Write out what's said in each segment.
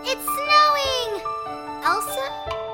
It's snowing! Elsa?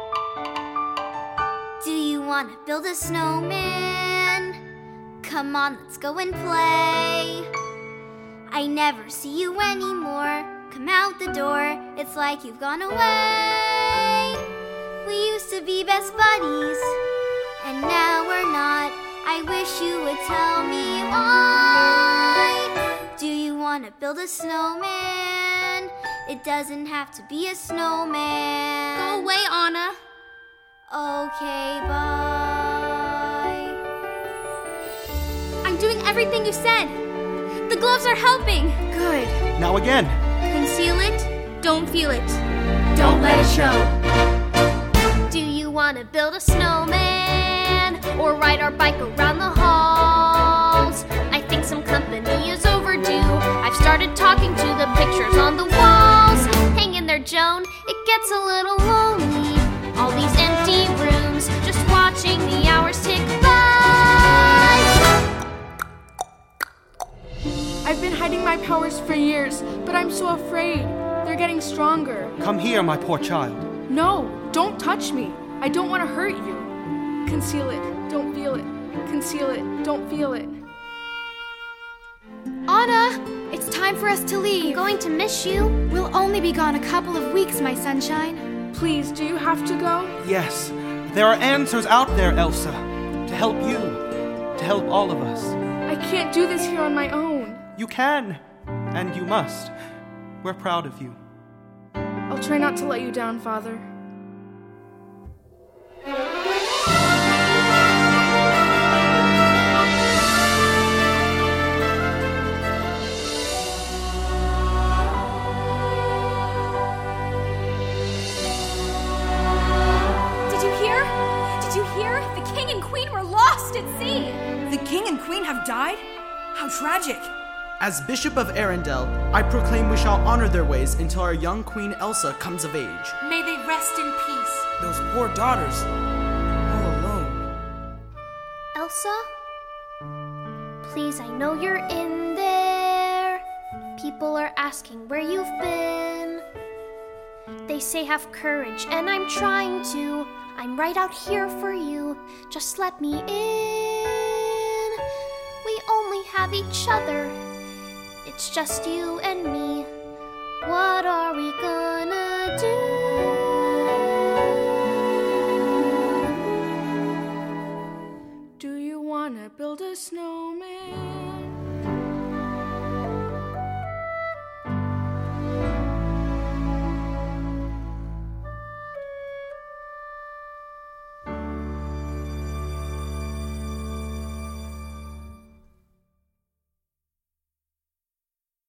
Do you want to build a snowman? Come on, let's go and play. I never see you anymore. Come out the door, it's like you've gone away. We used to be best buddies, and now we're not. I wish you would tell me why. Do you want to build a snowman? It doesn't have to be a snowman. Go away, Anna. Okay, bye. I'm doing everything you said. The gloves are helping. Good. Now again. Conceal it, don't feel it. Don't let it show. Do you want to build a snowman or ride our bike around the halls? I think some company is overdue. I've started talking to the pictures on the walls. Hang in there, Joan, it gets a little lonely. All these empty rooms, just watching the hours tick by. I've been hiding my powers for years, but I'm so afraid. They're getting stronger. Come here, my poor child. No, don't touch me. I don't want to hurt you. Conceal it, don't feel it. Conceal it, don't feel it. Anna, it's time for us to leave. I'm going to miss you. We'll only be gone a couple of weeks, my sunshine. Please, do you have to go? Yes, there are answers out there, Elsa. To help you. To help all of us. I can't do this here on my own. You can. And you must. We're proud of you. I'll try not to let you down, Father. Did you hear? The king and queen were lost at sea. The king and queen have died? How tragic. As Bishop of Arendelle, I proclaim we shall honor their ways until our young Queen Elsa comes of age. May they rest in peace. Those poor daughters, all alone. Elsa? Please, I know you're in there. People are asking where you've been. They say have courage, and I'm trying to. I'm right out here for you. Just let me in. We only have each other. It's just you and me. What are we gonna do?